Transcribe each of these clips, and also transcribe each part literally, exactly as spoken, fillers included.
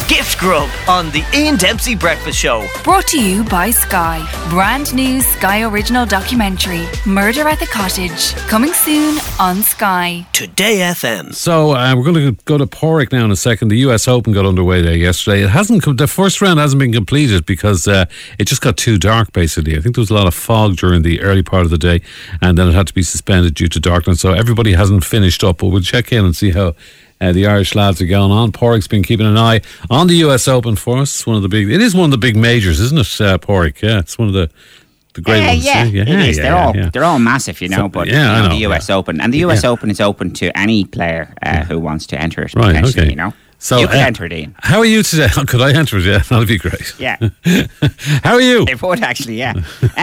Gift Grub on the Ian Dempsey Breakfast Show. Brought to you by Sky. Brand new Sky original documentary, Murder at the Cottage. Coming soon on Sky. Today F M. So uh, we're going to go to Porrick now in a second. The U S Open got underway there yesterday. It hasn't. The first round hasn't been completed because uh, it just got too dark, basically. I think there was a lot of fog during the early part of the day, and then it had to be suspended due to darkness. So everybody hasn't finished up, but we'll check in and see how Uh, the Irish lads are going on. Porrick's been keeping an eye on the U S Open for us. It's one of the big. It is one of the big majors, isn't it, uh, Porrick? Yeah, it's one of the the great uh, ones. Yeah, yeah, it yeah, is. yeah, they're yeah, all yeah. they're all massive, you know. So, but yeah, you know, I know, the U S yeah. Open and the U S Yeah. Open is open to any player uh, who wants to enter it. Right, Potentially, okay. you know. So you could uh, enter it in. How are you today? Could I enter it? Yeah, that'd be great. Yeah. How are you? It would actually, yeah.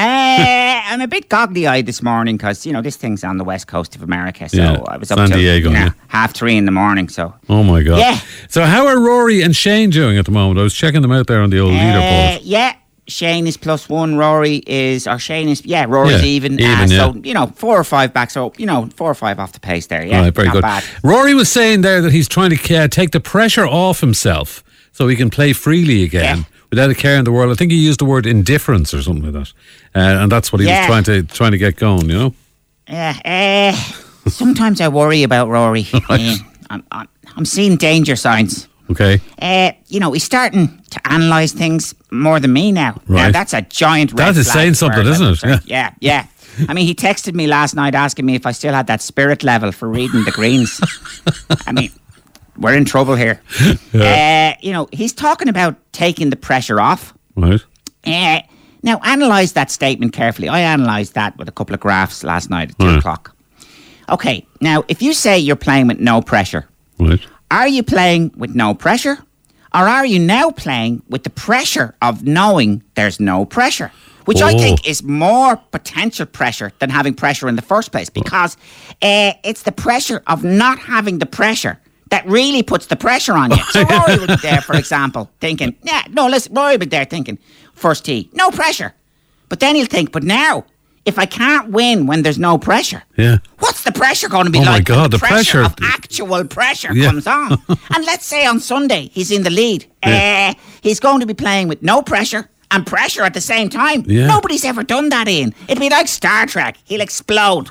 uh, I'm a bit goggly-eyed this morning because, you know, this thing's on the west coast of America. So Yeah, I was up San till Diego, you know, yeah. half three in the morning. So Oh my God. Yeah. So how are Rory and Shane doing at the moment? I was checking them out there on the old uh, leaderboard. yeah. Shane is plus one. Rory is, or Shane is, yeah, Rory's Yeah, even. even, uh, yeah. So, you know, four or five back. So, you know, four or five off the pace there. Yeah. Right, very not good. bad. Rory was saying there that he's trying to uh, take the pressure off himself so he can play freely again. Yeah. Without a care in the world. I think he used the word indifference or something like that, uh, and that's what he Yeah. was trying to trying to get going. You know. Yeah. Uh, sometimes I worry about Rory. Uh, I'm, I'm, I'm seeing danger signs. Okay. Uh, you know, he's starting to analyse things more than me now. Now, Right. that's a giant red That is flag saying as far something, as I'm isn't it? concerned. Yeah, yeah. I mean, he texted me last night asking me if I still had that spirit level for reading the greens. I mean, we're in trouble here. Uh, you know, he's talking about taking the pressure off. Right. Uh, now, analyse that statement carefully. I analysed that with a couple of graphs last night at two Right. o'clock. Okay, now, if you say you're playing with no pressure, Right. are you playing with no pressure? Or are you now playing with the pressure of knowing there's no pressure? Which I Oh. think is more potential pressure than having pressure in the first place, because uh, it's the pressure of not having the pressure that really puts the pressure on you. So Rory would be there, for example, thinking, yeah, no, listen, Rory would be there thinking, first tee, no pressure. But then he'll think, but now, if I can't win when there's no pressure, Yeah. what's the pressure going to be Oh, my like? God, when the pressure. of actual pressure Yeah. comes on. And let's say on Sunday he's in the lead. Yeah. Uh, he's going to be playing with no pressure and pressure at the same time. Yeah. Nobody's ever done that, Ian. It'd be like Star Trek. He'll explode.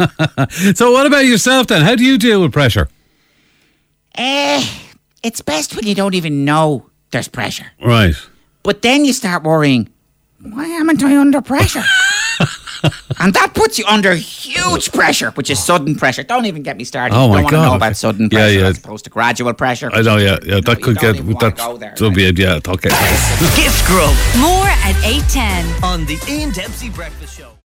So what about yourself then? How do you deal with pressure? uh, it's best when you don't even know there's pressure. Right. But then you start worrying, why am I under pressure? And that puts you under huge pressure, which is sudden pressure. Don't even get me started. Oh, you my don't want to God. know about sudden Yeah, pressure yeah. as opposed to gradual pressure. I know. Yeah. Yeah. You That know, could you don't get. even wanna That go there, will be. Yeah. Okay. Gift Grub More at eight ten. on the Ian Dempsey Breakfast Show.